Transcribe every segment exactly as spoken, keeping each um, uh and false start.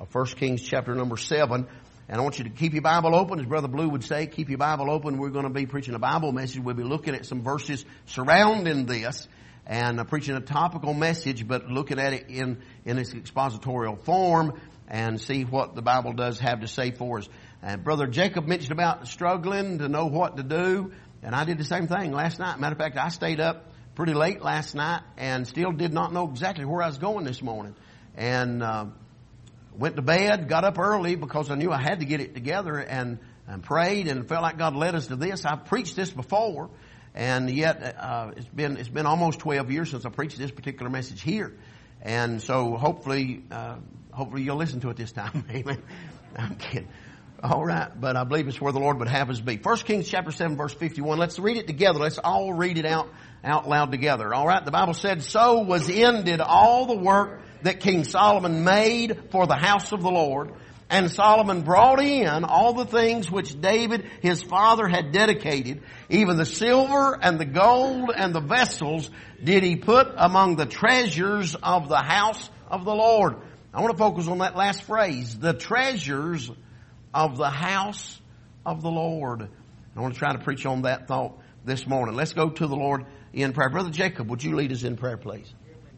of First Kings chapter number seven. And I want you to keep your Bible open. As Brother Blue would say, keep your Bible open. We're going to be preaching a Bible message. We'll be looking at some verses surrounding this and uh, preaching a topical message, but looking at it in, in its expositorial form and see what the Bible does have to say for us. And Brother Jacob mentioned about struggling to know what to do. And I did the same thing last night. Matter of fact, I stayed up pretty late last night and still did not know exactly where I was going this morning. And uh, went to bed, got up early because I knew I had to get it together, and, and prayed and felt like God led us to this. I've preached this before, and yet uh, it's been it's been almost twelve years since I preached this particular message here. And so hopefully, uh, hopefully you'll listen to it this time. Amen. I'm kidding. All right, but I believe it's where the Lord would have us be. First Kings chapter seven, verse fifty-one. Let's read it together. Let's all read it out, out loud together. All right, the Bible said, "So was ended all the work that King Solomon made for the house of the Lord. And Solomon brought in all the things which David his father had dedicated, even the silver and the gold and the vessels did he put among the treasures of the house of the Lord." I want to focus on that last phrase, the treasures of the house of the Lord. I want to try to preach on that thought this morning. Let's go to the Lord in prayer. Brother Jacob, would you lead us in prayer, please?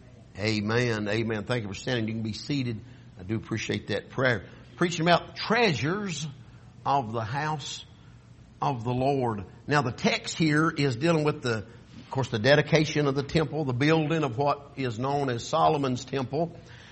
Amen. Amen. Thank you for standing. You can be seated. I do appreciate that prayer. Preaching about treasures of the house of the Lord. Now the text here is dealing with the, of course, the dedication of the temple, the building of what is known as Solomon's temple.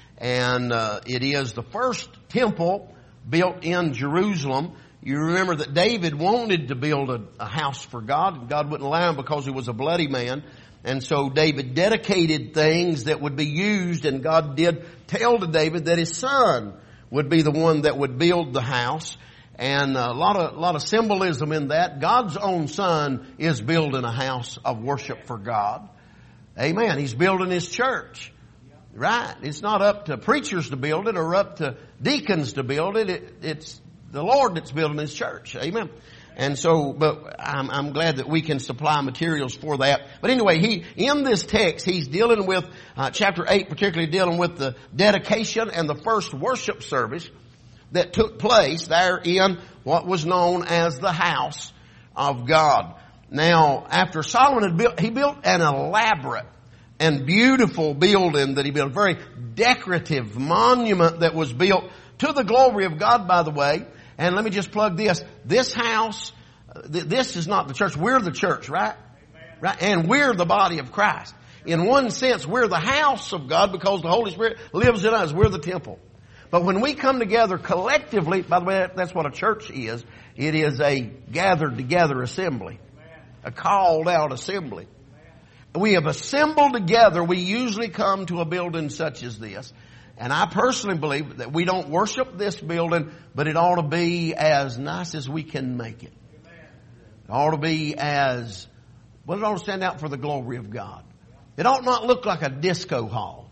And uh, it is the first temple built in Jerusalem. You remember that David wanted to build a, a house for God, and God wouldn't allow him because he was a bloody man. And so David dedicated things that would be used, and God did tell to David that his son would be the one that would build the house. And a lot of, a lot of symbolism in that. God's own son is building a house of worship for God. Amen. He's building his church. Right. It's not up to preachers to build it or up to deacons to build it. it it's the Lord that's building his church. Amen. And so, but I'm, I'm glad that we can supply materials for that. But anyway, he, in this text, he's dealing with, uh, chapter eight, particularly dealing with the dedication and the first worship service that took place there in what was known as the house of God. Now, after Solomon had built, he built an elaborate and beautiful building that he built, a very decorative monument that was built to the glory of God, by the way. And let me just plug this. This house, th- this is not the church. We're the church, right? Amen. Right? And we're the body of Christ. In one sense, we're the house of God because the Holy Spirit lives in us. We're the temple. But when we come together collectively, by the way, that's what a church is. It is a gathered together assembly. Amen. A called out assembly. We have assembled together. We usually come to a building such as this. And I personally believe that we don't worship this building, but it ought to be as nice as we can make it. It ought to be as, well, it ought to stand out for the glory of God. It ought not look like a disco hall.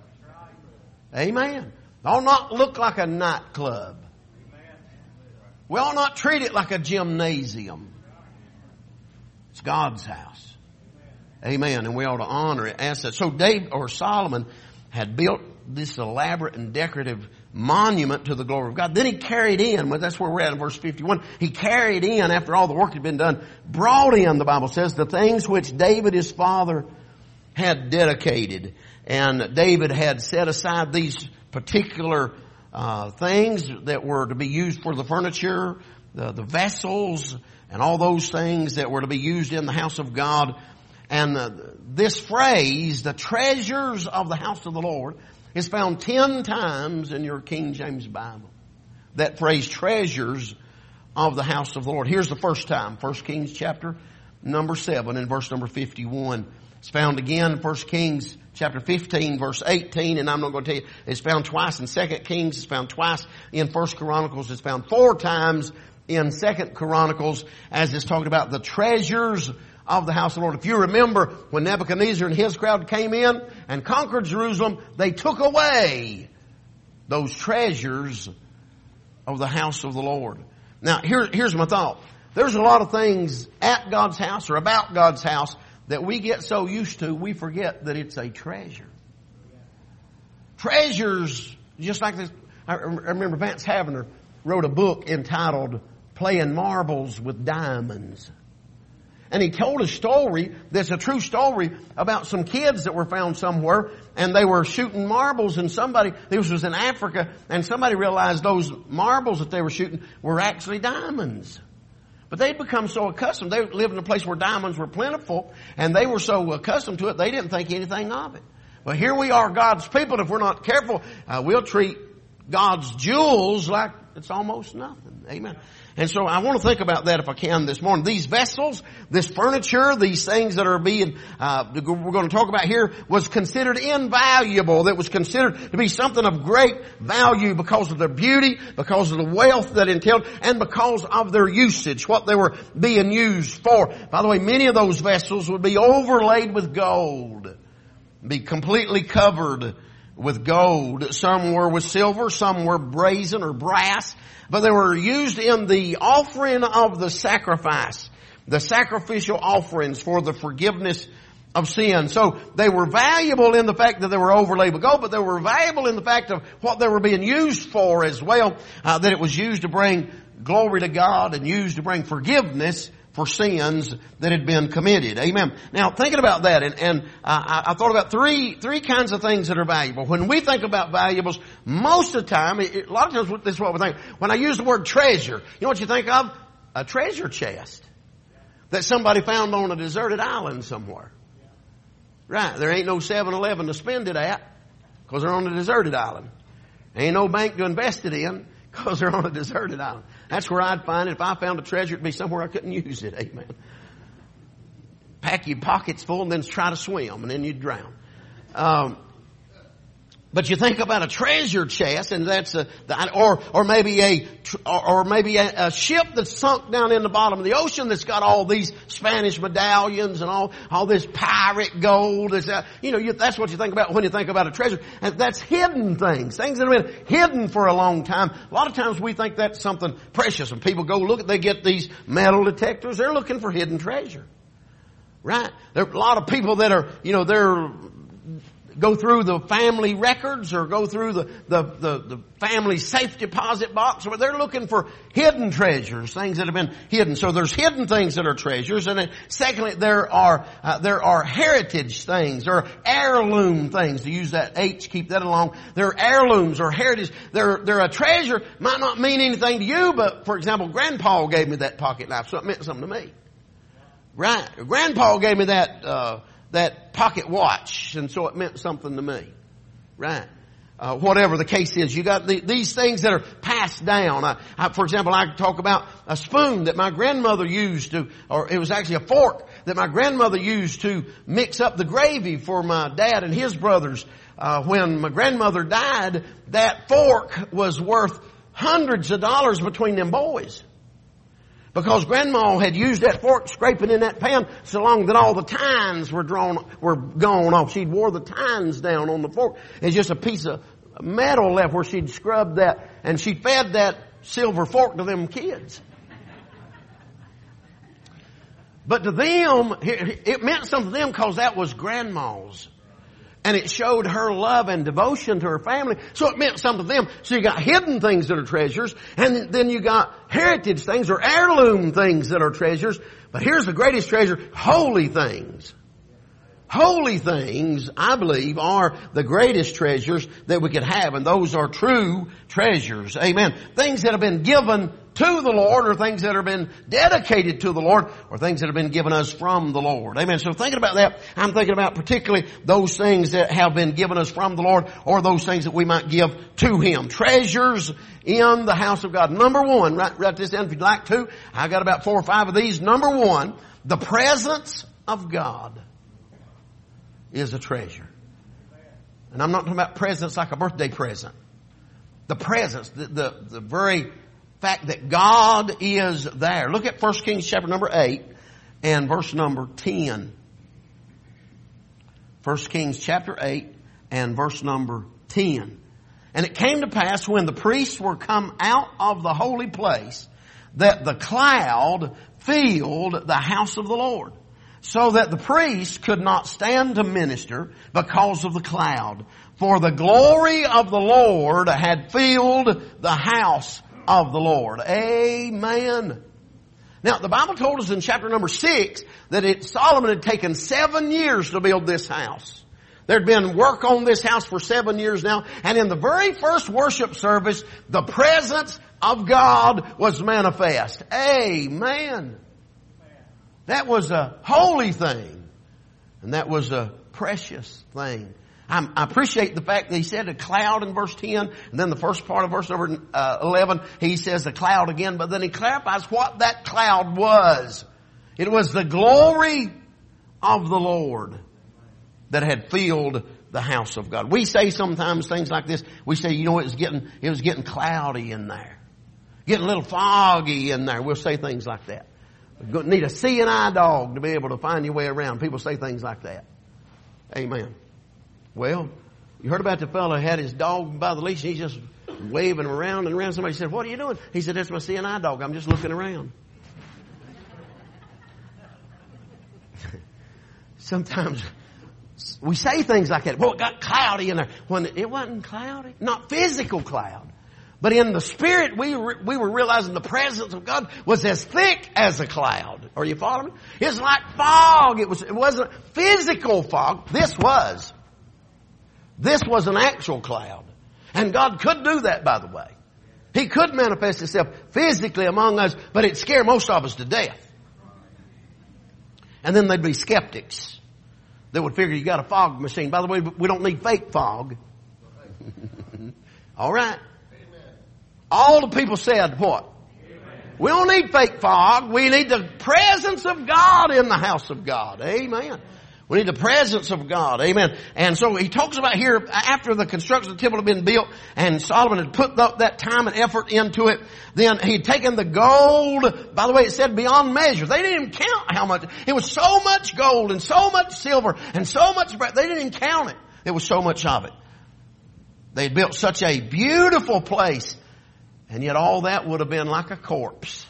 Amen. It ought not look like a nightclub. We ought not treat it like a gymnasium. It's God's house. Amen. And we ought to honor it as such. So David or Solomon had built this elaborate and decorative monument to the glory of God. Then he carried in, well, that's where we're at in verse fifty-one. He carried in, after all the work had been done, brought in, the Bible says, the things which David his father had dedicated. And David had set aside these particular uh, things that were to be used for the furniture, the, the vessels, and all those things that were to be used in the house of God. And uh, this phrase, the treasures of the house of the Lord, is found ten times in your King James Bible. That phrase, treasures of the house of the Lord. Here's the first time. First Kings chapter number seven and verse number fifty-one. It's found again in First Kings chapter fifteen, verse eighteen. And I'm not going to tell you, it's found twice in Second Kings. It's found twice in First Chronicles. It's found four times in Second Chronicles as it's talking about the treasures of the house of the Lord. If you remember when Nebuchadnezzar and his crowd came in and conquered Jerusalem, they took away those treasures of the house of the Lord. Now, here, here's my thought. There's a lot of things at God's house or about God's house that we get so used to, we forget that it's a treasure. Treasures, just like this, I remember Vance Havner wrote a book entitled Playing Marbles with Diamonds. And he told a story that's a true story about some kids that were found somewhere, and they were shooting marbles, and somebody, this was in Africa, and somebody realized those marbles that they were shooting were actually diamonds. But they'd become so accustomed. They lived in a place where diamonds were plentiful, and they were so accustomed to it, they didn't think anything of it. But here we are, God's people. If we're not careful, uh, we'll treat God's jewels like it's almost nothing. Amen. And so I want to think about that if I can this morning. These vessels, this furniture, these things that are being, uh, we're going to talk about here was considered invaluable. That was considered to be something of great value because of their beauty, because of the wealth that entailed, and because of their usage, what they were being used for. By the way, many of those vessels would be overlaid with gold, be completely covered with gold. Some were with silver, some were brazen or brass. But they were used in the offering of the sacrifice, the sacrificial offerings for the forgiveness of sin. So they were valuable in the fact that they were overlaid with gold, but they were valuable in the fact of what they were being used for as well, uh, that it was used to bring glory to God and used to bring forgiveness for sins that had been committed. Amen. Now, thinking about that, and, and uh, I, I thought about three three kinds of things that are valuable. When we think about valuables, most of the time, it, it, a lot of times this is what we think. When I use the word treasure, you know what you think of? A treasure chest that somebody found on a deserted island somewhere. Right. There ain't no seven eleven to spend it at because they're on a deserted island. There ain't no bank to invest it in because they're on a deserted island. That's where I'd find it. If I found a treasure, it'd be somewhere I couldn't use it. Amen. Pack your pockets full and then try to swim, and then you'd drown. Um, but you think about a treasure chest, and that's a, or or maybe a or maybe a, a ship that's sunk down in the bottom of the ocean that's got all these Spanish medallions and all all this pirate gold. That's, uh, you know, you, that's what you think about when you think about a treasure. And that's hidden things, things that have been hidden for a long time. A lot of times we think that's something precious. When people go look at, they get these metal detectors. They're looking for hidden treasure, right? There are a lot of people that are, you know, they're go through the family records or go through the, the, the, the family safe deposit box, where they're looking for hidden treasures, things that have been hidden. So there's hidden things that are treasures. And then secondly, there are, uh, there are heritage things or heirloom things. To use that H, keep that along. There are heirlooms or heritage. They're, they're a treasure. Might not mean anything to you, but for example, Grandpa gave me that pocket knife, so it meant something to me. Right. Grandpa gave me that, uh, that pocket watch, and so it meant something to me. Right. Uh, whatever the case is, you got the, these things that are passed down. I, I, for example, I could talk about a spoon that my grandmother used to, or it was actually a fork that my grandmother used to mix up the gravy for my dad and his brothers. Uh, when my grandmother died, that fork was worth hundreds of dollars between them boys. Because Grandma had used that fork scraping in that pan so long that all the tines were drawn, were gone off. She'd wore the tines down on the fork. It's just a piece of metal left where she'd scrubbed that, and she fed that silver fork to them kids. But to them, it meant something to them because that was Grandma's. And it showed her love and devotion to her family. So it meant something to them. So you got hidden things that are treasures. And then you got heritage things or heirloom things that are treasures. But here's the greatest treasure, holy things. Holy things, I believe, are the greatest treasures that we could have. And those are true treasures. Amen. Things that have been given to the Lord, or things that have been dedicated to the Lord, or things that have been given us from the Lord. Amen. So thinking about that, I'm thinking about particularly those things that have been given us from the Lord, or those things that we might give to Him. Treasures in the house of God. Number one, write, write this down if you'd like to. I got about four or five of these. Number one, the presence of God is a treasure. And I'm not talking about presents like a birthday present. The presence, the, the, the very fact that God is there. Look at First Kings chapter number eight and verse number ten. First Kings chapter eight and verse number ten. And it came to pass when the priests were come out of the holy place that the cloud filled the house of the Lord, so that the priests could not stand to minister because of the cloud. For the glory of the Lord had filled the house of the Lord. Amen. Now, the Bible told us in chapter number six that it, Solomon had taken seven years to build this house. There'd been work on this house for seven years now. And in the very first worship service, the presence of God was manifest. Amen. That was a holy thing. And that was a precious thing. I appreciate the fact that he said a cloud in verse ten, and then the first part of verse number uh, eleven, he says the cloud again, but then he clarifies what that cloud was. It was the glory of the Lord that had filled the house of God. We say sometimes things like this. We say, you know, it was getting, it was getting cloudy in there. Getting a little foggy in there. We'll say things like that. You need a seeing eye dog to be able to find your way around. People say things like that. Amen. Well, you heard about the fellow who had his dog by the leash. He's just waving around and around. Somebody said, what are you doing? He said, that's my seeing eye dog. I'm just looking around. Sometimes we say things like that. Well, it got cloudy in there. When it wasn't cloudy. Not physical cloud. But in the spirit, we were, we were realizing the presence of God was as thick as a cloud. Are you following me? It's like fog. It was, it wasn't physical fog. This was. This was an actual cloud. And God could do that, by the way. He could manifest himself physically among us, but it'd scare most of us to death. And then there'd be skeptics that would figure you got a fog machine. By the way, we don't need fake fog. All right. All the people said what? Amen. We don't need fake fog. We need the presence of God in the house of God. Amen. We need the presence of God. Amen. And so he talks about here, after the construction of the temple had been built and Solomon had put that time and effort into it, then he'd taken the gold. By the way, it said beyond measure. They didn't even count how much. It was so much gold and so much silver and so much bread. They didn't even count it. There was so much of it. They had built such a beautiful place. And yet all that would have been like a corpse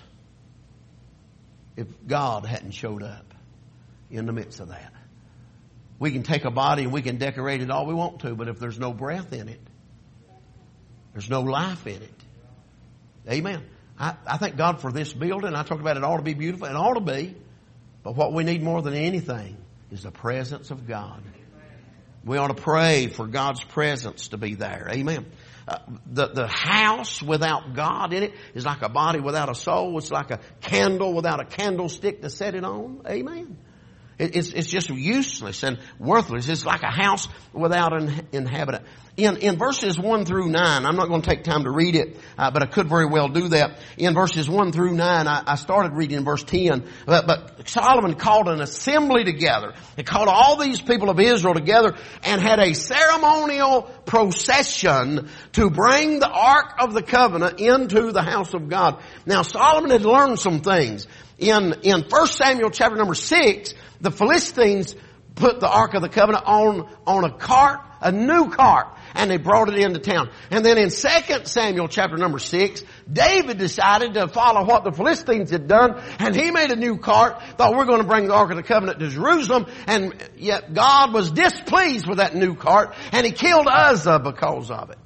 if God hadn't showed up in the midst of that. We can take a body and we can decorate it all we want to, but if there's no breath in it, there's no life in it. Amen. I, I thank God for this building. I talked about it ought to be beautiful. It ought to be. But what we need more than anything is the presence of God. We ought to pray for God's presence to be there. Amen. Uh, the, the house without God in it is like a body without a soul. It's like a candle without a candlestick to set it on. Amen. It, it's, it's just useless and worthless. It's like a house without an inhabitant. In, in verses one through nine, I'm not going to take time to read it, uh, but I could very well do that. In verses one through nine, I, I started reading in verse ten, but, but Solomon called an assembly together. He called all these people of Israel together and had a ceremonial procession to bring the Ark of the Covenant into the house of God. Now, Solomon had learned some things. In, in First Samuel chapter number six, the Philistines put the Ark of the Covenant on, on a cart, a new cart, and they brought it into town. And then in Second Samuel chapter number six, David decided to follow what the Philistines had done, and he made a new cart, thought we're going to bring the Ark of the Covenant to Jerusalem, and yet God was displeased with that new cart, and he killed Uzzah because of it.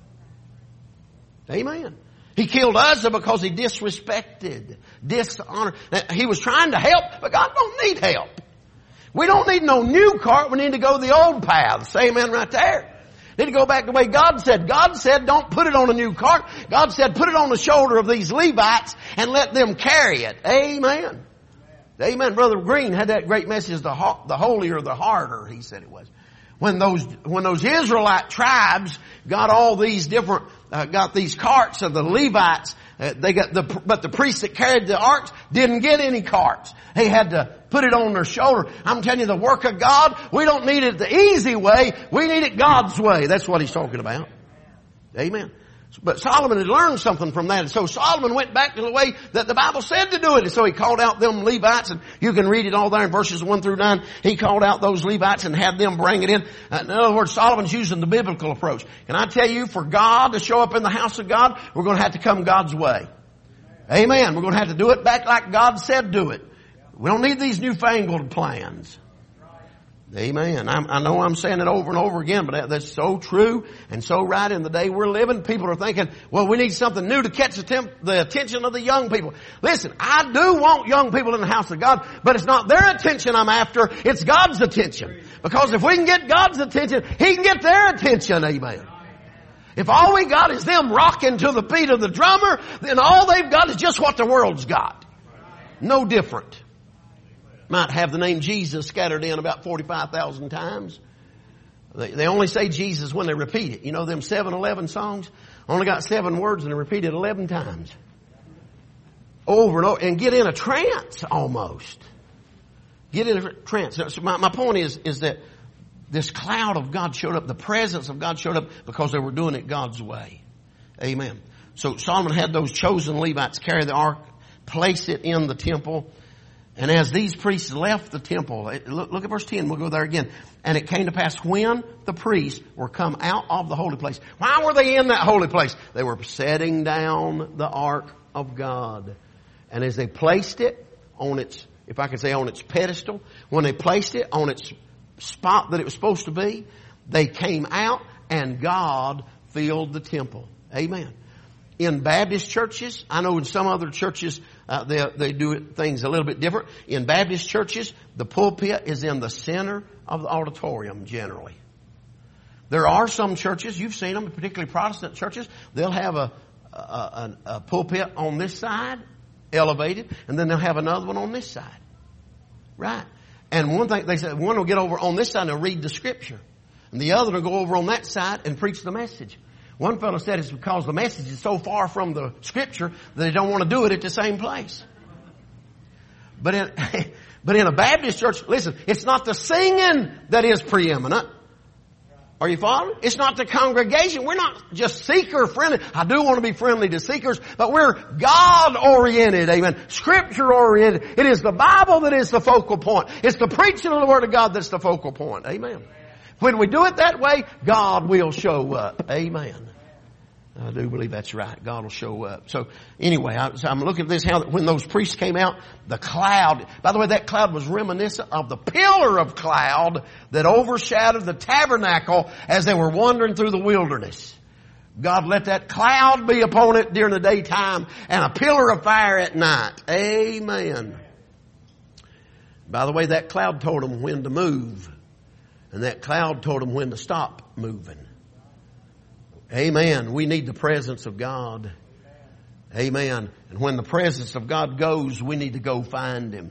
Amen. He killed Uzzah because he disrespected, dishonored. He was trying to help, but God don't need help. We don't need no new cart. We need to go the old path. Say amen right there. Need to go back the way God said. God said don't put it on a new cart. God said put it on the shoulder of these Levites and let them carry it. Amen. Amen. Brother Green had that great message, the, ho- the holier the harder, he said it was. When those, when those Israelite tribes got all these different, uh, got these carts of the Levites, uh, they got the, but the priests that carried the arks didn't get any carts. They had to put it on their shoulder. I'm telling you, the work of God, we don't need it the easy way. We need it God's way. That's what he's talking about. Amen. But Solomon had learned something from that. And so Solomon went back to the way that the Bible said to do it. And so he called out them Levites, and you can read it all there in verses one through nine. He called out those Levites and had them bring it in. Uh, in other words, Solomon's using the biblical approach. Can I tell you, for God to show up in the house of God, we're going to have to come God's way. Amen. We're going to have to do it back like God said do it. We don't need these newfangled plans. Amen. I'm, I know I'm saying it over and over again, but that, that's so true and so right in the day we're living. People are thinking, well, we need something new to catch the, temp, the attention of the young people. Listen, I do want young people in the house of God, but it's not their attention I'm after. It's God's attention. Because if we can get God's attention, He can get their attention. Amen. If all we got is them rocking to the beat of the drummer, then all they've got is just what the world's got. No different. Might have the name Jesus scattered in about forty-five thousand times. They, they only say Jesus when they repeat it. You know them seven eleven songs? Only got seven words and they repeat it eleven times. Over and over. And get in a trance almost. Get in a trance. So my, my point is, is that this cloud of God showed up. The presence of God showed up because they were doing it God's way. Amen. So Solomon had those chosen Levites carry the ark, place it in the temple. And as these priests left the temple, look, look at verse ten, we'll go there again. And it came to pass when the priests were come out of the holy place. Why were they in that holy place? They were setting down the ark of God. And as they placed it on its, if I could say on its pedestal, when they placed it on its spot that it was supposed to be, they came out and God filled the temple. Amen. In Baptist churches, I know in some other churches uh, they they do it, things a little bit different. In Baptist churches, the pulpit is in the center of the auditorium generally. There are some churches, you've seen them, particularly Protestant churches, they'll have a, a, a, a pulpit on this side, elevated, and then they'll have another one on this side. Right. And one thing, they said, one will get over on this side and they'll read the scripture. And the other will go over on that side and preach the message. One fellow said it's because the message is so far from the scripture that they don't want to do it at the same place. But in, but in a Baptist church, listen, it's not the singing that is preeminent. Are you following? It's not the congregation. We're not just seeker friendly. I do want to be friendly to seekers, but we're God oriented. Amen. Scripture oriented. It is the Bible that is the focal point. It's the preaching of the Word of God that's the focal point. Amen. When we do it that way, God will show up. Amen. I do believe that's right. God will show up. So anyway, I, so I'm looking at this, how when those priests came out, the cloud, by the way, that cloud was reminiscent of the pillar of cloud that overshadowed the tabernacle as they were wandering through the wilderness. God let that cloud be upon it during the daytime and a pillar of fire at night. Amen. By the way, that cloud told them when to move. And that cloud told them when to stop moving. Amen. We need the presence of God. Amen. And when the presence of God goes, we need to go find Him.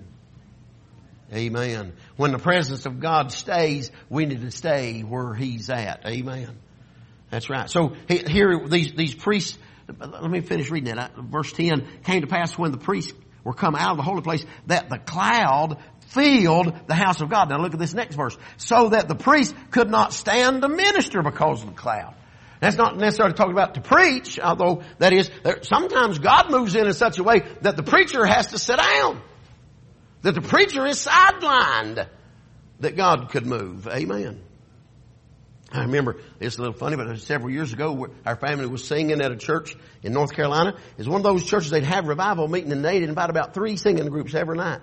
Amen. When the presence of God stays, we need to stay where He's at. Amen. That's right. So here, these, these priests, let me finish reading that. Verse ten, came to pass when the priests were come out of the holy place that the cloud filled the house of God. Now look at this next verse. So that the priest could not stand to minister because of the cloud. That's not necessarily talking about to preach, although that is, there, sometimes God moves in in such a way that the preacher has to sit down. That the preacher is sidelined. That God could move. Amen. I remember, it's a little funny, but several years ago, our family was singing at a church in North Carolina. It's one of those churches, they'd have revival meeting and they'd invite about three singing groups every night.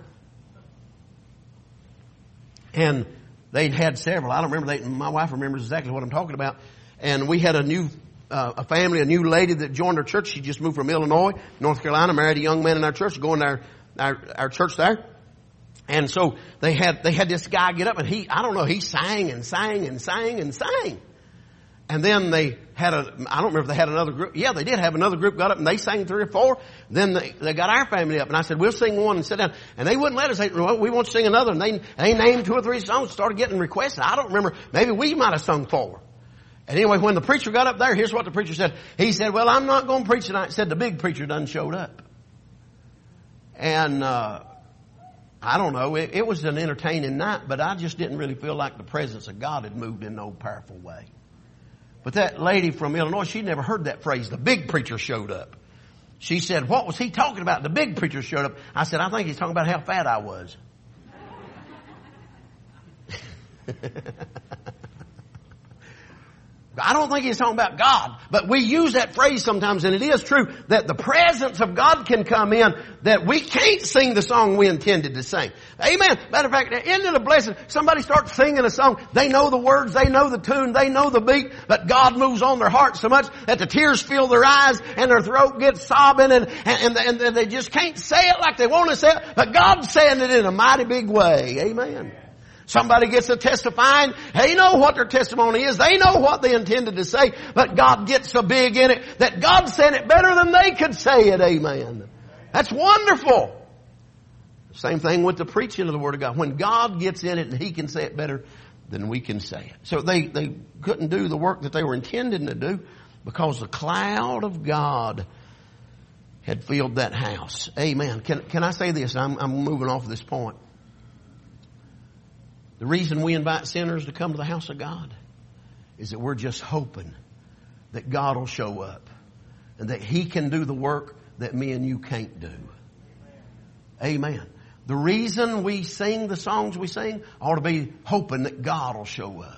And they'd had several. I don't remember. They, my wife remembers exactly what I'm talking about. And we had a new, uh, a family, a new lady that joined our church. She just moved from Illinois, North Carolina, married a young man in our church, going to our, our, our church there. And so they had, they had this guy get up and he, I don't know, he sang and sang and sang and sang. And then they had a, I don't remember if they had another group. Yeah, they did have another group got up and they sang three or four. Then they, they got our family up and I said, we'll sing one and sit down. And they wouldn't let us say, well, we want to sing another. And they, they named two or three songs, started getting requests. I don't remember. Maybe we might have sung four. And anyway, when the preacher got up there, here's what the preacher said. He said, well, I'm not going to preach tonight. He said, the big preacher done showed up. And, uh, I don't know. It, it was an entertaining night, but I just didn't really feel like the presence of God had moved in no powerful way. But that lady from Illinois, she'd never heard that phrase. The big preacher showed up. She said, what was he talking about? The big preacher showed up. I said, I think he's talking about how fat I was. I don't think he's talking about God, but we use that phrase sometimes, and it is true that the presence of God can come in that we can't sing the song we intended to sing. Amen. Matter of fact, isn't it a blessing? Somebody starts singing a song, they know the words, they know the tune, they know the beat, but God moves on their heart so much that the tears fill their eyes and their throat gets sobbing, and, and, and, and they just can't say it like they want to say it, but God's saying it in a mighty big way. Amen. Somebody gets to testifying. They know what their testimony is. They know what they intended to say. But God gets so big in it that God said it better than they could say it. Amen. That's wonderful. Same thing with the preaching of the Word of God. When God gets in it and He can say it better than we can say it. So they, they couldn't do the work that they were intending to do because the cloud of God had filled that house. Amen. Can, can I say this? I'm, I'm moving off this point. The reason we invite sinners to come to the house of God is that we're just hoping that God will show up and that He can do the work that me and you can't do. Amen. The reason we sing the songs we sing ought to be hoping that God will show up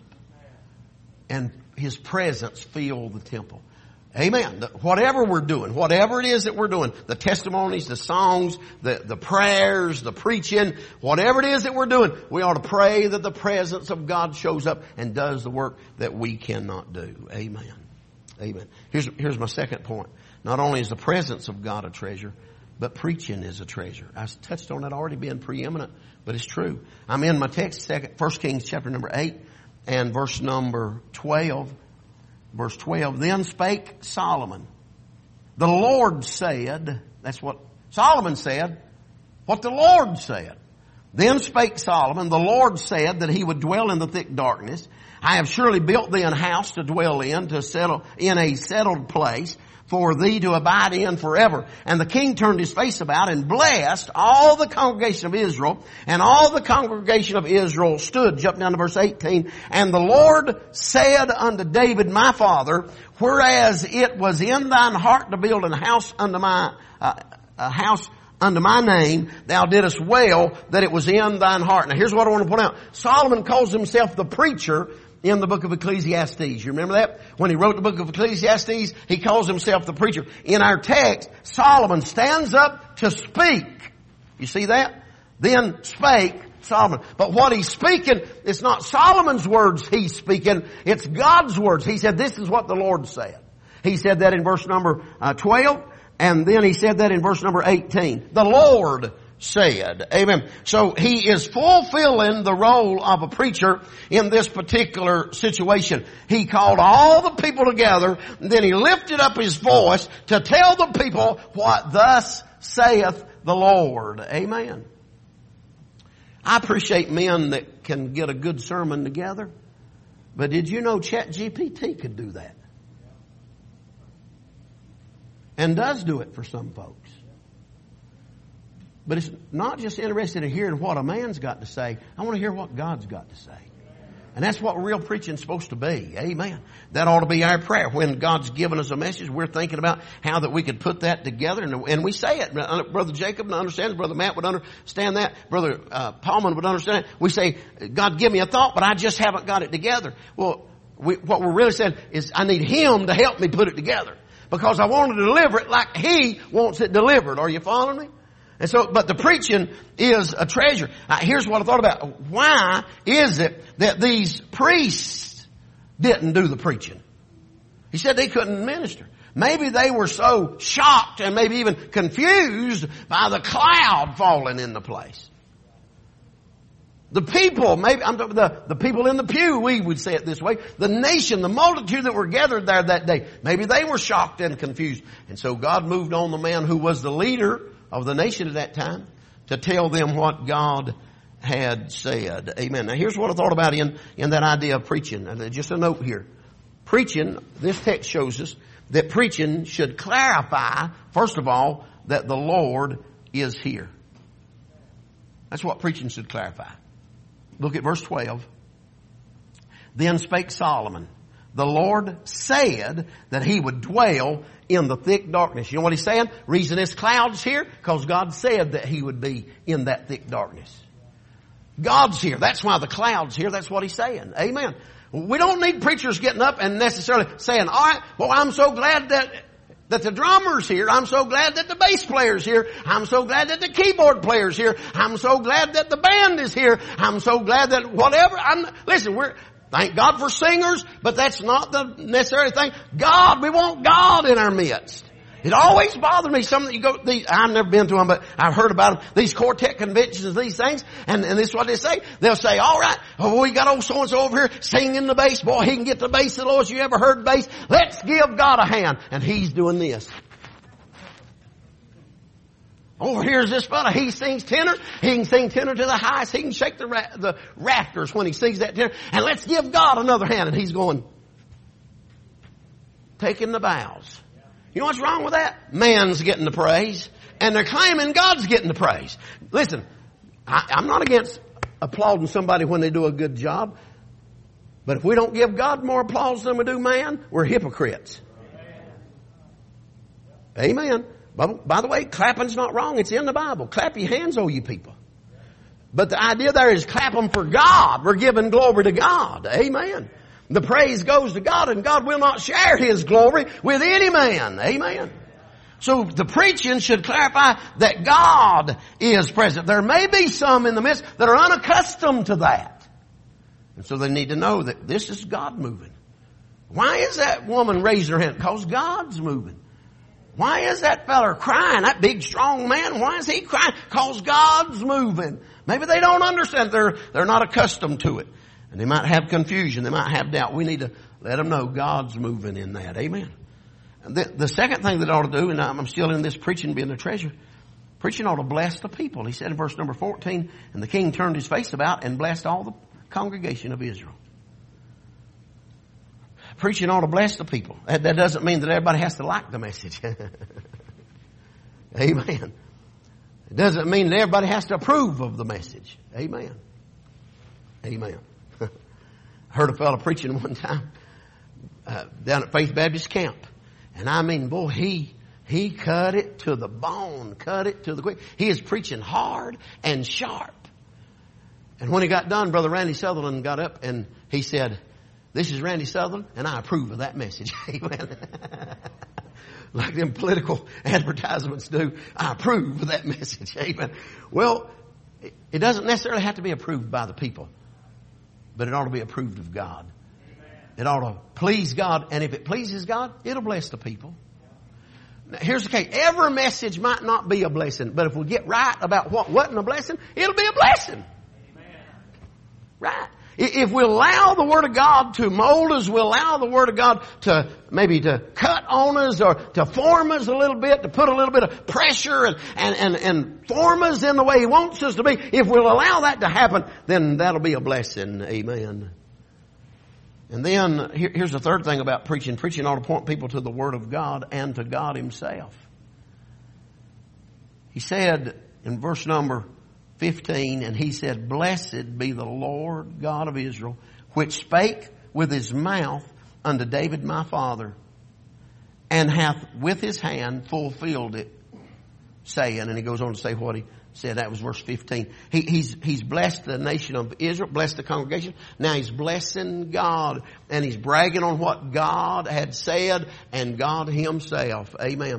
and His presence fill the temple. Amen. Whatever we're doing, whatever it is that we're doing, the testimonies, the songs, the, the prayers, the preaching, whatever it is that we're doing, we ought to pray that the presence of God shows up and does the work that we cannot do. Amen. Amen. Here's, here's my second point. Not only is the presence of God a treasure, but preaching is a treasure. I touched on that already being preeminent, but it's true. I'm in my text, second, First Kings chapter number eight and verse number twelve. Verse twelve, then spake Solomon. The Lord said, that's what Solomon said, what the Lord said. Then spake Solomon, the Lord said that he would dwell in the thick darkness. I have surely built thee an house to dwell in, to settle in a settled place, for thee to abide in forever. And the king turned his face about and blessed all the congregation of Israel. And all the congregation of Israel stood. Jump down to verse eighteen. And the Lord said unto David my father, whereas it was in thine heart to build an house unto my, uh, a house unto my name, thou didst well that it was in thine heart. Now here's what I want to point out. Solomon calls himself the preacher in the book of Ecclesiastes. You remember that? When he wrote the book of Ecclesiastes, he calls himself the preacher. In our text, Solomon stands up to speak. You see that? Then spake Solomon. But what he's speaking, it's not Solomon's words he's speaking, it's God's words. He said, this is what the Lord said. He said that in verse number uh, twelve, and then he said that in verse number eighteen. The Lord said. Amen. So he is fulfilling the role of a preacher in this particular situation. He called all the people together, and then he lifted up his voice to tell the people what thus saith the Lord. Amen. I appreciate men that can get a good sermon together, but did you know ChatGPT could do that? And does do it for some folks. But it's not just interested in hearing what a man's got to say. I want to hear what God's got to say. And that's what real preaching is supposed to be. Amen. That ought to be our prayer. When God's given us a message, we're thinking about how that we could put that together. And, and we say it. Brother Jacob would understand it. Brother Matt would understand that. Brother uh, Paulman would understand it. We say, God, give me a thought, but I just haven't got it together. Well, we, what we're really saying is I need Him to help me put it together. Because I want to deliver it like He wants it delivered. Are you following me? And so, but the preaching is a treasure. Now, here's what I thought about. Why is it that these priests didn't do the preaching? He said they couldn't minister. Maybe they were so shocked and maybe even confused by the cloud falling in the place. The people, maybe I'm talking the, the people in the pew, we would say it this way. The nation, the multitude that were gathered there that day, maybe they were shocked and confused. And so God moved on the man who was the leader of the nation at that time to tell them what God had said. Amen. Now here's what I thought about in, in that idea of preaching. And just a note here. Preaching, this text shows us that preaching should clarify, first of all, that the Lord is here. That's what preaching should clarify. Look at verse twelve. Then spake Solomon. The Lord said that He would dwell in the thick darkness. You know what He's saying? Reason this cloud's here, because God said that He would be in that thick darkness. God's here. That's why the cloud's here. That's what He's saying. Amen. We don't need preachers getting up and necessarily saying, all right, well, I'm so glad that that the drummer's here. I'm so glad that the bass player's here. I'm so glad that the keyboard player's here. I'm so glad that the band is here. I'm so glad that whatever. I'm, listen, we're, thank God for singers, but that's not the necessary thing. God, we want God in our midst. It always bothered me. Some that you go, these, I've never been to them, but I've heard about them. These quartet conventions, these things, and, and this is what they say. They'll say, all right, oh, we got old so-and-so over here singing the bass. Boy, he can get the bass the lowest you ever heard bass. Let's give God a hand. And he's doing this. Over here's this fella. He sings tenor. He can sing tenor to the highest. He can shake the, ra- the rafters when he sings that tenor. And let's give God another hand. And he's going, taking the bows. You know what's wrong with that? Man's getting the praise. And they're claiming God's getting the praise. Listen, I, I'm not against applauding somebody when they do a good job. But if we don't give God more applause than we do man, we're hypocrites. Amen. Amen. By, by the way, clapping's not wrong. It's in the Bible. Clap your hands, oh you people. But the idea there is clap them for God. We're giving glory to God. Amen. The praise goes to God, and God will not share His glory with any man. Amen. So the preaching should clarify that God is present. There may be some in the midst that are unaccustomed to that. And so they need to know that this is God moving. Why is that woman raising her hand? Because God's moving. Why is that fella crying? That big strong man, why is he crying? Because God's moving. Maybe they don't understand. They're, they're not accustomed to it. And they might have confusion. They might have doubt. We need to let them know God's moving in that. Amen. And the, the second thing that ought to do, and I'm still in this preaching being a treasure, preaching ought to bless the people. He said in verse number fourteen, and the king turned his face about and blessed all the congregation of Israel. Preaching ought to bless the people. That, that doesn't mean that everybody has to like the message. Amen. It doesn't mean that everybody has to approve of the message. Amen. Amen. I heard a fellow preaching one time uh, down at Faith Baptist Camp. And I mean, boy, he he cut it to the bone, cut it to the quick. He is preaching hard and sharp. And when he got done, Brother Randy Sutherland got up and he said, this is Randy Sutherland, and I approve of that message. Amen. Like them political advertisements do. I approve of that message. Amen. Well, it doesn't necessarily have to be approved by the people. But it ought to be approved of God. Amen. It ought to please God. And if it pleases God, it'll bless the people. Now, here's the case. Every message might not be a blessing. But if we get right about what wasn't a blessing, it'll be a blessing. Amen. Right? If we allow the Word of God to mold us, we allow the Word of God to maybe to cut on us or to form us a little bit, to put a little bit of pressure and, and, and, and form us in the way He wants us to be, if we'll allow that to happen, then that'll be a blessing. Amen. And then here, here's the third thing about preaching. Preaching ought to point people to the Word of God and to God Himself. He said in verse number fifteen, and he said, blessed be the Lord God of Israel, which spake with his mouth unto David my father, and hath with his hand fulfilled it, saying, and he goes on to say what he said. That was verse fifteen. He, he's, he's blessed the nation of Israel, blessed the congregation. Now he's blessing God, and he's bragging on what God had said and God Himself. Amen.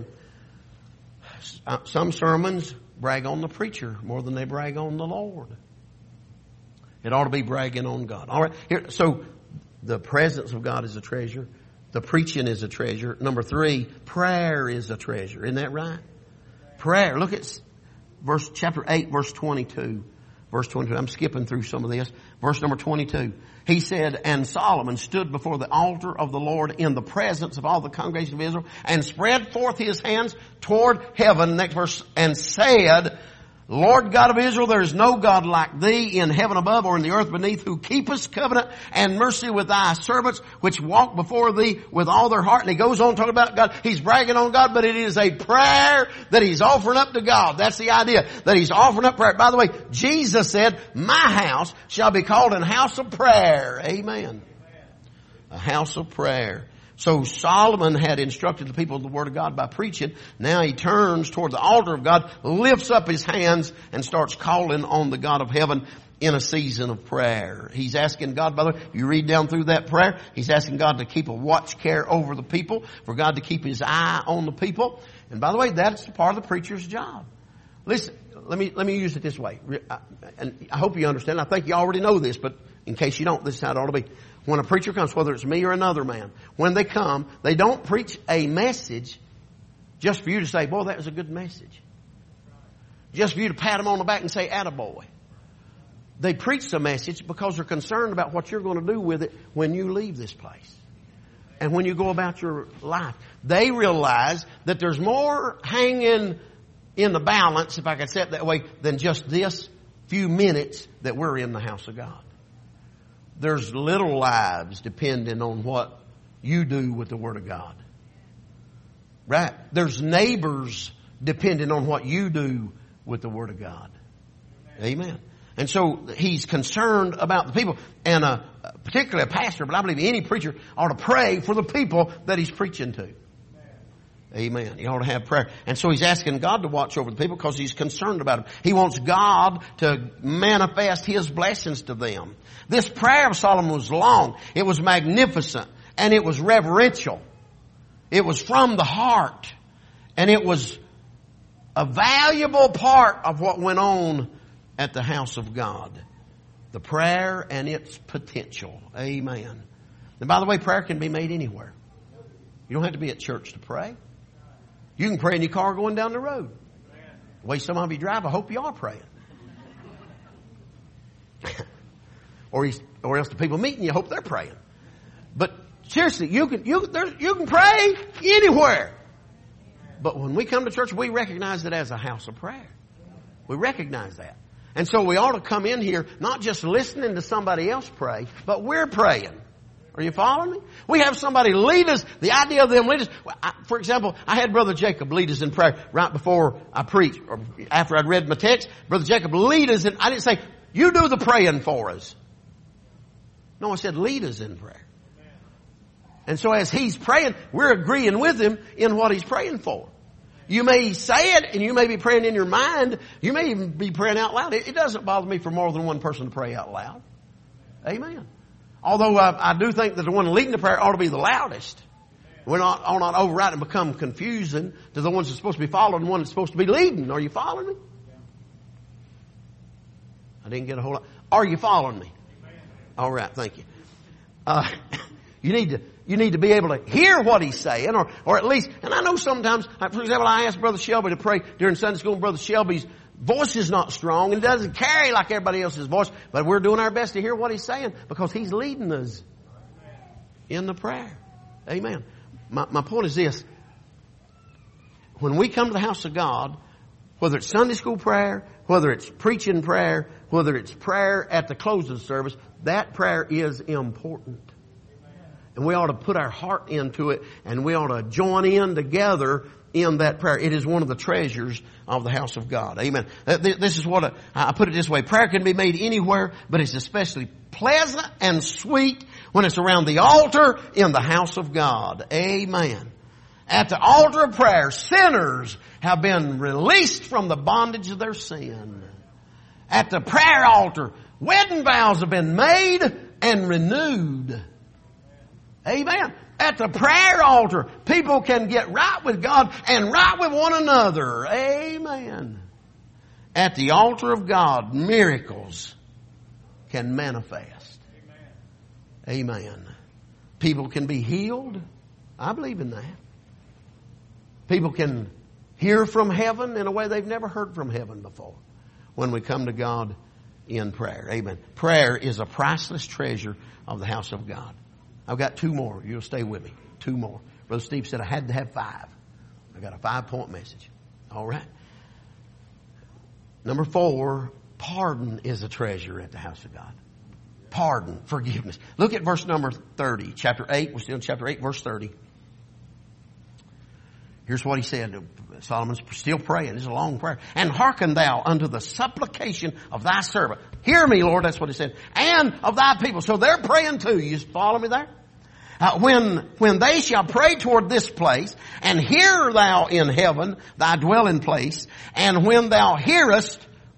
Some sermons brag on the preacher more than they brag on the Lord. It ought to be bragging on God. All right. Here, so the presence of God is a treasure. The preaching is a treasure. Number three, prayer is a treasure. Isn't that right? Prayer. Look at verse chapter eight, verse twenty-two. Verse twenty-two. I'm skipping through some of this. Verse number twenty-two. He said, and Solomon stood before the altar of the Lord in the presence of all the congregation of Israel and spread forth his hands toward heaven. Next verse. And said, Lord God of Israel, there is no God like thee in heaven above or in the earth beneath, who keepest covenant and mercy with thy servants, which walk before thee with all their heart. And he goes on talking about God. He's bragging on God, but it is a prayer that he's offering up to God. That's the idea, that he's offering up prayer. By the way, Jesus said, my house shall be called an house of prayer. Amen. A house of prayer. So Solomon had instructed the people of the Word of God by preaching. Now he turns toward the altar of God, lifts up his hands, and starts calling on the God of heaven. in a season of prayer. He's asking God, by the way, you read down through that prayer, he's asking God to keep a watch care over the people, for God to keep his eye on the people. And by the way, that's part of the preacher's job. Listen, let me, let me use it this way. And I hope you understand. I think you already know this, but in case you don't, this is how it ought to be. When a preacher comes, whether it's me or another man, when they come, they don't preach a message just for you to say, boy, that was a good message. Just for you to pat them on the back and say, attaboy. They preach the message because they're concerned about what you're going to do with it when you leave this place. And when you go about your life. They realize that there's more hanging in the balance, if I could say it that way, than just this few minutes that we're in the house of God. There's little lives depending on what you do with the Word of God. Right? There's neighbors depending on what you do with the Word of God. Amen. And so he's concerned about the people. And uh, particularly a pastor, but I believe any preacher ought to pray for the people that he's preaching to. Amen. He ought to have prayer. And so he's asking God to watch over the people because he's concerned about them. He wants God to manifest his blessings to them. This prayer of Solomon was long. It was magnificent. And it was reverential. It was from the heart. And it was a valuable part of what went on at the house of God. The prayer and its potential. Amen. And by the way, prayer can be made anywhere. You don't have to be at church to pray. You can pray in your car going down the road. The way some of you drive, I hope you are praying. or, he's, or else the people meeting you, hope they're praying. But seriously, you can, you, there, you can pray anywhere. But when we come to church, we recognize it as a house of prayer. We recognize that. And so we ought to come in here not just listening to somebody else pray, but we're praying. Are you following me? We have somebody lead us. The idea of them lead us. I, for example, I had Brother Jacob lead us in prayer right before I preached, or after I'd read my text. Brother Jacob lead us in. I didn't say, you do the praying for us. No, I said lead us in prayer. And so as he's praying, we're agreeing with him in what he's praying for. You may say it and you may be praying in your mind. You may even be praying out loud. It, it doesn't bother me for more than one person to pray out loud. Amen. Although I, I do think that the one leading the prayer ought to be the loudest. We're not, ought not override and become confusing to the ones that's supposed to be following and the one that's supposed to be leading. Are you following me? I didn't get a whole lot. Are you following me? All right, thank you. Uh, you need to you need to be able to hear what he's saying, or or at least. And I know sometimes, like for example, I asked Brother Shelby to pray during Sunday school. And Brother Shelby's voice is not strong and doesn't carry like everybody else's voice, but we're doing our best to hear what he's saying because he's leading us in the prayer. Amen. My, my point is this: when we come to the house of God, whether it's Sunday school prayer, whether it's preaching prayer, whether it's prayer at the close of the service, that prayer is important. And we ought to put our heart into it, and we ought to join in together in that prayer. It is one of the treasures of the house of God. Amen. This is what I put it this way. Prayer can be made anywhere, but it's especially pleasant and sweet when it's around the altar in the house of God. Amen. At the altar of prayer, sinners have been released from the bondage of their sin. At the prayer altar, wedding vows have been made and renewed. Amen. At the prayer altar, people can get right with God and right with one another. Amen. At the altar of God, miracles can manifest. Amen. Amen. People can be healed. I believe in that. People can hear from heaven in a way they've never heard from heaven before when we come to God in prayer. Amen. Prayer is a priceless treasure of the house of God. I've got two more. You'll stay with me. Two more. Brother Steve said I had to have five. I got a five-point message. All right. Number four, pardon is a treasure at the house of God. Pardon, forgiveness. Look at verse number thirty, chapter eight. We're still in chapter eight, verse thirty. Here's what he said. Solomon's still praying. This is a long prayer. And hearken thou unto the supplication of thy servant. Hear me, Lord. That's what he said. And of thy people. So they're praying too. You follow me there? Uh, when, when they shall pray toward this place, and hear thou in heaven thy dwelling place, and when thou hearest,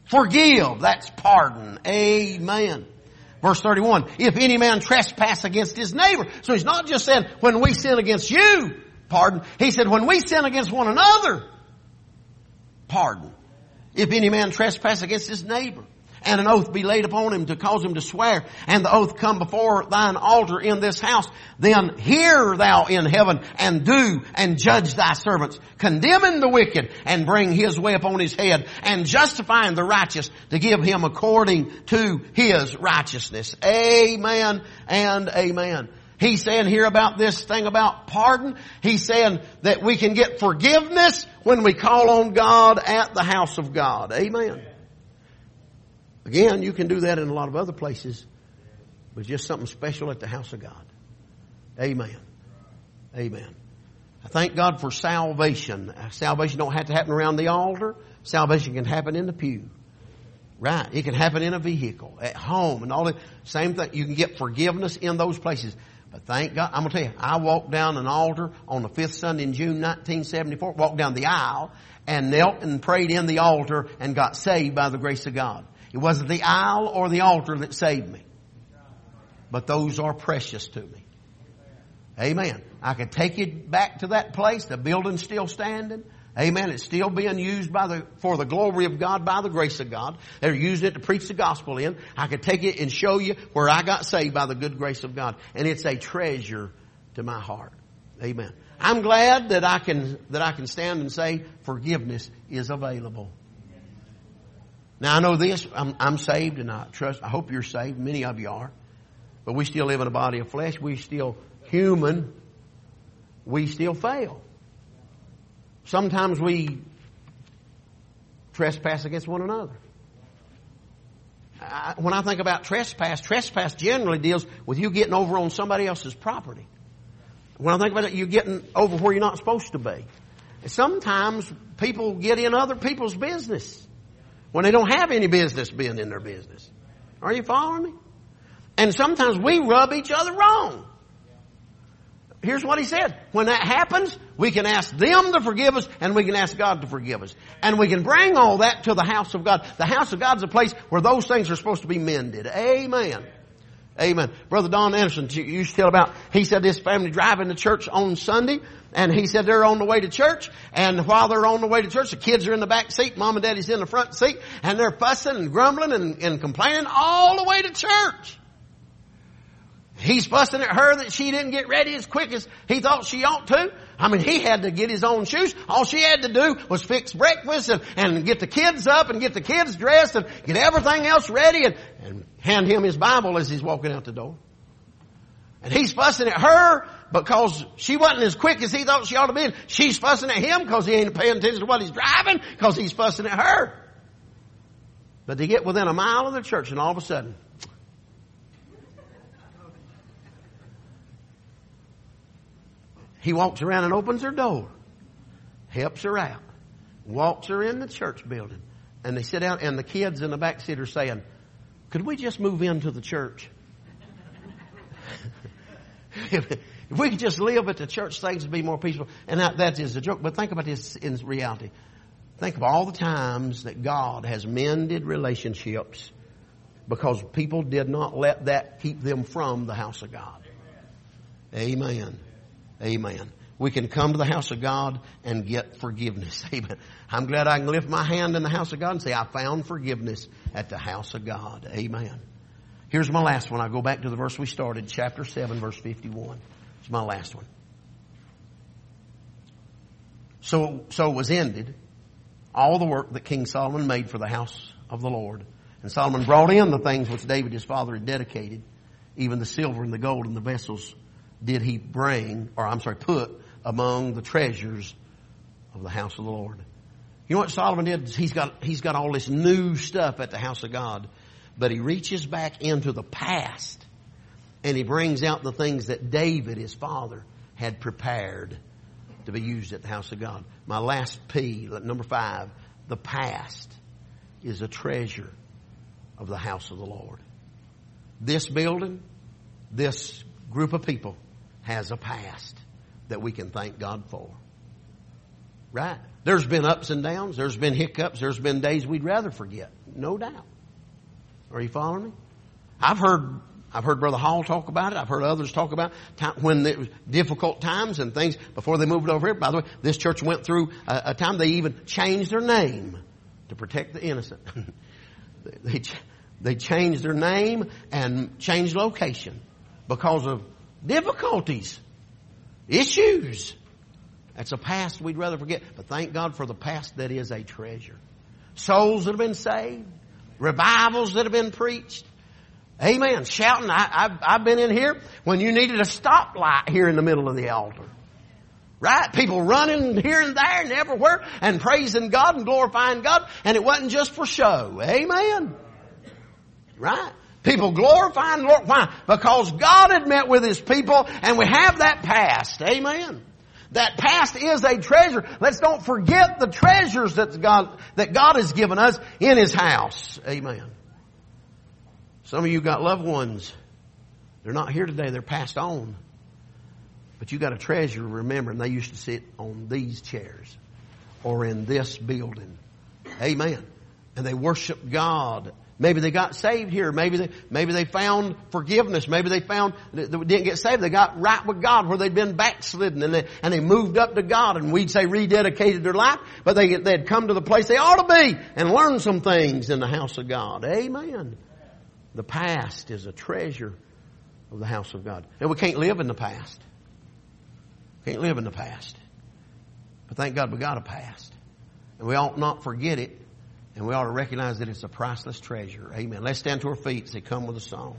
Forgive. That's pardon. Amen. Verse thirty-one. If any man trespass against his neighbor. So he's not just saying when we sin against you, pardon. He said when we sin against one another, pardon. If any man trespass against his neighbor, and an oath be laid upon him to cause him to swear, and the oath come before thine altar in this house, then hear thou in heaven, and do, and judge thy servants, condemning the wicked, and bring his way upon his head, and justifying the righteous, to give him according to his righteousness. Amen and amen. He's saying here about this thing about pardon. He's saying that we can get forgiveness when we call on God at the house of God. Amen. Again, you can do that in a lot of other places, but just something special at the house of God. Amen. Amen. I thank God for salvation. Salvation don't have to happen around the altar. Salvation can happen in the pew. Right. It can happen in a vehicle, at home, and all that. Same thing. You can get forgiveness in those places. But thank God, I'm going to tell you, I walked down an altar on the fifth Sunday in June nineteen seventy-four, walked down the aisle and knelt and prayed in the altar and got saved by the grace of God. It wasn't the aisle or the altar that saved me. But those are precious to me. Amen. I could take you back to that place. The building's still standing. Amen. It's still being used by the, for the glory of God, by the grace of God. They're using it to preach the gospel in. I could take it and show you where I got saved by the good grace of God. And it's a treasure to my heart. Amen. I'm glad that I can, that I can stand and say forgiveness is available. Now I know this, I'm, I'm saved and I trust, I hope you're saved. Many of you are. But we still live in a body of flesh. We're still human. We still fail. Sometimes we trespass against one another. I, when I think about trespass, trespass generally deals with you getting over on somebody else's property. When I think about it, you're getting over where you're not supposed to be. And sometimes people get in other people's business when they don't have any business being in their business. Are you following me? And sometimes we rub each other wrong. Here's what he said. When that happens, we can ask them to forgive us and we can ask God to forgive us. And we can bring all that to the house of God. The house of God's a place where those things are supposed to be mended. Amen. Amen. Brother Don Anderson used to tell about, he said this family driving to church on Sunday, and he said they're on the way to church, and while they're on the way to church, the kids are in the back seat, mom and daddy's in the front seat, and they're fussing and grumbling and, and complaining all the way to church. He's fussing at her that she didn't get ready as quick as he thought she ought to. I mean, he had to get his own shoes. All she had to do was fix breakfast and, and get the kids up and get the kids dressed and get everything else ready and, and hand him his Bible as he's walking out the door. And he's fussing at her because she wasn't as quick as he thought she ought to be. She's fussing at him because he ain't paying attention to what he's driving because he's fussing at her. But they get within a mile of the church and all of a sudden, he walks around and opens her door, helps her out, walks her in the church building. And they sit down and the kids in the back seat are saying, could we just move into the church? if, if we could just live at the church, things would be more peaceful. And that, that is a joke. But think about this in reality. Think of all the times that God has mended relationships because people did not let that keep them from the house of God. Amen. Amen. We can come to the house of God and get forgiveness. Amen. I'm glad I can lift my hand in the house of God and say, I found forgiveness at the house of God. Amen. Here's my last one. I'll go back to the verse we started, chapter seven, verse fifty-one. It's my last one. So, so it was ended, all the work that King Solomon made for the house of the Lord. And Solomon brought in the things which David his father had dedicated, even the silver and the gold and the vessels did he bring, or I'm sorry, put among the treasures of the house of the Lord. You know what Solomon did? He's got, he's got all this new stuff at the house of God, but he reaches back into the past and he brings out the things that David, his father, had prepared to be used at the house of God. My last P, number five, the past is a treasure of the house of the Lord. This building, this group of people has a past that we can thank God for. Right? There's been ups and downs. There's been hiccups. There's been days we'd rather forget. No doubt. Are you following me? I've heard I've heard Brother Hall talk about it. I've heard others talk about time, when there was difficult times and things before they moved over here. By the way, this church went through a, a time they even changed their name to protect the innocent. they, they changed their name and changed location because of difficulties, issues. That's a past we'd rather forget. But thank God for the past that is a treasure. Souls that have been saved. Revivals that have been preached. Amen. Shouting. I, I've, I've been in here when you needed a stoplight here in the middle of the altar. Right? People running here and there and everywhere and praising God and glorifying God. And it wasn't just for show. Amen. Right? People glorifying the Lord. Why? Because God had met with His people and we have that past. Amen. That past is a treasure. Let's don't forget the treasures that God, that God has given us in His house. Amen. Some of you got loved ones. They're not here today. They're passed on. But you got a treasure, remember, and they used to sit on these chairs or in this building. Amen. And they worship God. Maybe they got saved here. Maybe they, maybe they found forgiveness. Maybe they found, they didn't get saved. They got right with God where they'd been backslidden and they, and they moved up to God, and we'd say rededicated their life, but they, they'd come to the place they ought to be and learn some things in the house of God. Amen. The past is a treasure of the house of God. And we can't live in the past. Can't live in the past. But thank God we got a past. And we ought not forget it. And we ought to recognize that it's a priceless treasure. Amen. Let's stand to our feet as they come with a song.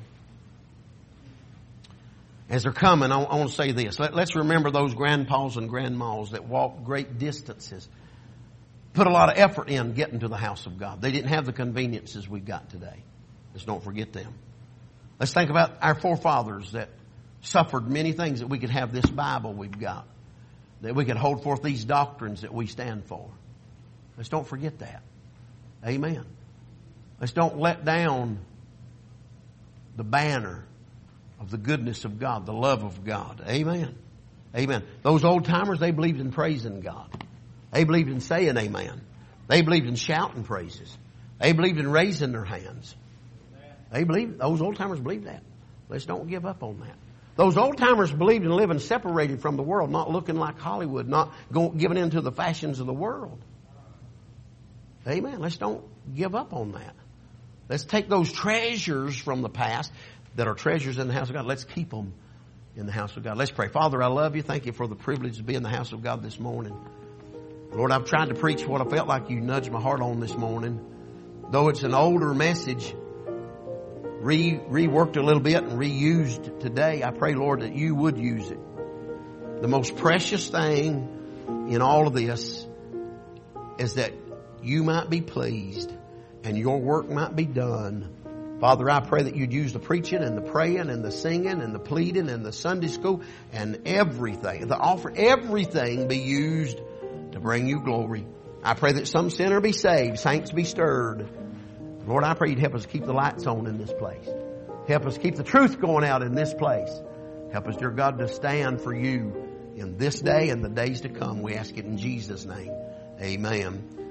As they're coming, I, I want to say this. Let, let's remember those grandpas and grandmas that walked great distances. Put a lot of effort in getting to the house of God. They didn't have the conveniences we've got today. Let's don't forget them. Let's think about our forefathers that suffered many things that we could have this Bible we've got. That we could hold forth these doctrines that we stand for. Let's don't forget that. Amen. Let's don't let down the banner of the goodness of God, the love of God. Amen. Amen. Those old timers, they believed in praising God. They believed in saying amen. They believed in shouting praises. They believed in raising their hands. They believed, those old timers believed that. Let's don't give up on that. Those old timers believed in living separated from the world, not looking like Hollywood, not going, giving in to the fashions of the world. Amen. Let's don't give up on that. Let's take those treasures from the past that are treasures in the house of God. Let's keep them in the house of God. Let's pray. Father, I love you. Thank you for the privilege to be in the house of God this morning. Lord, I've tried to preach what I felt like you nudged my heart on this morning. Though it's an older message, re reworked a little bit and reused today, I pray, Lord, that you would use it. The most precious thing in all of this is that you might be pleased and your work might be done. Father, I pray that you'd use the preaching and the praying and the singing and the pleading and the Sunday school and everything, the offer, everything be used to bring you glory. I pray that some sinner be saved, saints be stirred. Lord, I pray you'd help us keep the lights on in this place. Help us keep the truth going out in this place. Help us, dear God, to stand for you in this day and the days to come. We ask it in Jesus' name. Amen.